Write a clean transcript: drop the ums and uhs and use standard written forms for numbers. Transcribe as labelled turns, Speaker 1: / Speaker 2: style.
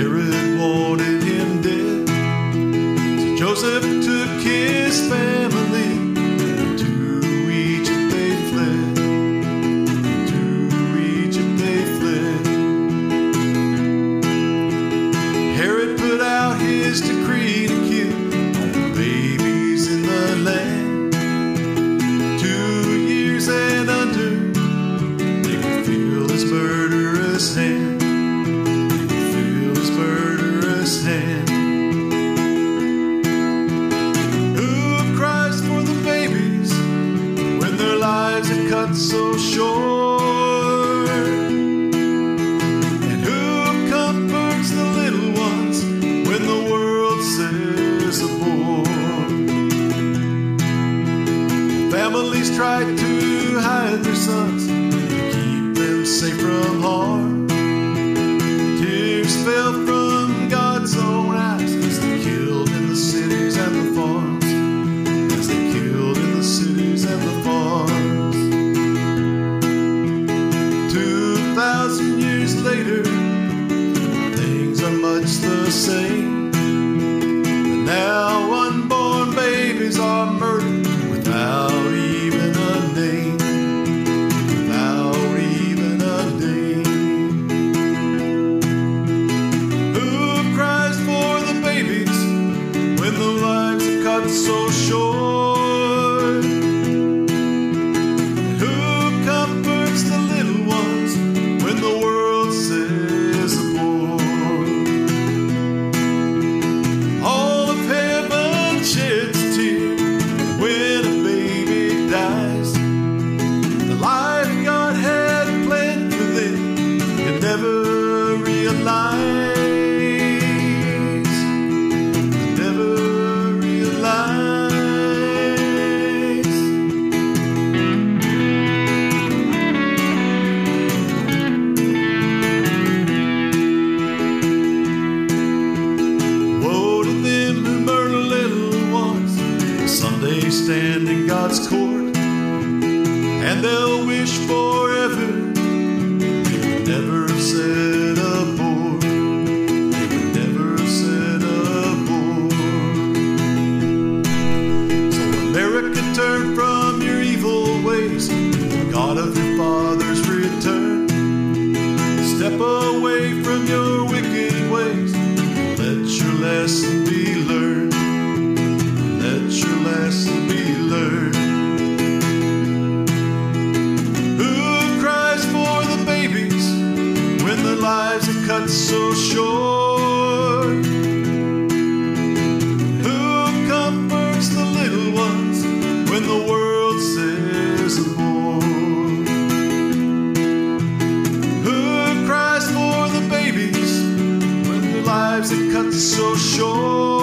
Speaker 1: Herod wanted him dead, so Joseph took his family. To Egypt they fled. To Egypt they fled. Herod put out his decree to kill all the babies in the land. 2 years and under, they could feel his murderous hand. Hand. Who cries for the babies when their lives are cut so short? And who comforts the little ones when the world says abort? Families try to hide their sons to keep them safe from harm. Tears fell from God's own eyes as they killed in the cities and the farms. As they killed in the cities and the farms. 2,000 years later, things are much the same. But now unborn babies are murdered without even a name. Without even a name. When the lives are cut so short, and who comforts the little ones when the world says abort? All of heaven sheds a tear when a baby dies. The life God had planned for them can never realize. They stand in God's court, and they'll wish forever they would never have said abort. They would never have said abort. So America, turn from your evil ways, God of your fathers return. Step away from your wicked ways, let your lesson be learned. Let your lesson be learned. Who cries for the babies when their lives are cut so short? Who comforts the little ones when the world says abort? Who cries for the babies when their lives are cut so short?